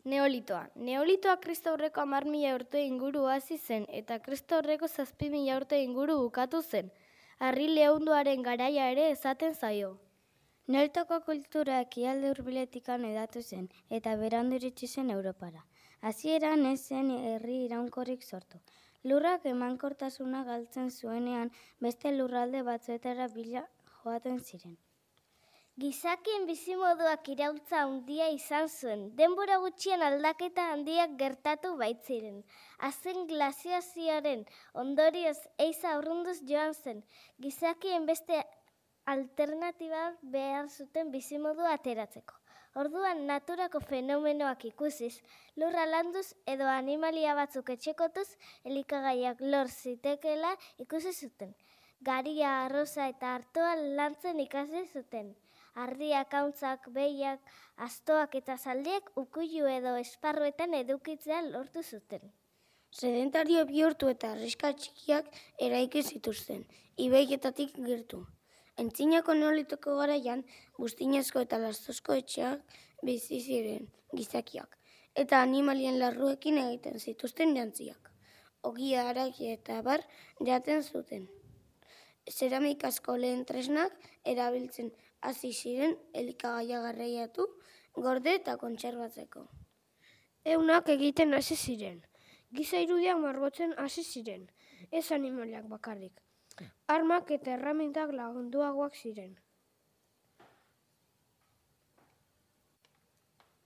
Neolitoa. Neolitoa Kristaurreko 10.000 urte inguru hasi zen eta Kristaurreko 7.000 urte inguru bukatu zen. Harri leunduaren garaia ere esaten zaio. Neolitoko kultura ekialde hurbiletikan hedatu zen eta berandu iritsi zen Europara. Hasieran ez zen herri iraunkorrik sortu. Lurrak emankortasuna galtzen zuenean beste lurralde batzuetara bila joaten ziren. Gizakien bizimoduak iraultza handia izan zuen, denbora gutxien aldaketa handiak gertatu baitziren. Azken glaziazioaren ondorioz eiza urrunduz joan zen, gizakien beste alternatiba behar zuten bizimodua ateratzeko. Orduan naturako fenomenoak ikusiz, lurra landuz edo animalia batzuk etxekotuz, elikagaiak lor zitekeela ikusi zuten. Garia, arroza eta artoa lantzen ikasi zuten. Ardiak, hauntzak, behiak, astoak eta zaldiak ukuilu edo esparruetan edukitzea lortu zuten. Sedentario bihurtu eta herrixka txikiak eraiki zituzten, ibaietatik gertu. Antzinako neolitoko garaian, buztinezko eta lastozko etxeak bizi ziren gizakiak, eta animalien larruekin egiten zituzten jantziak. Ogia, haragia eta abar jaten zuten. Zeramikazko lehen tresnak erabiltzen hasi ziren elikagaia garraiatu, gorde eta kontserbatzeko. Eunak egiten hasi ziren. Giza irudiak margotzen hasi ziren, ez animaliak bakarrik. Armak eta erramintak lagunduagoak ziren.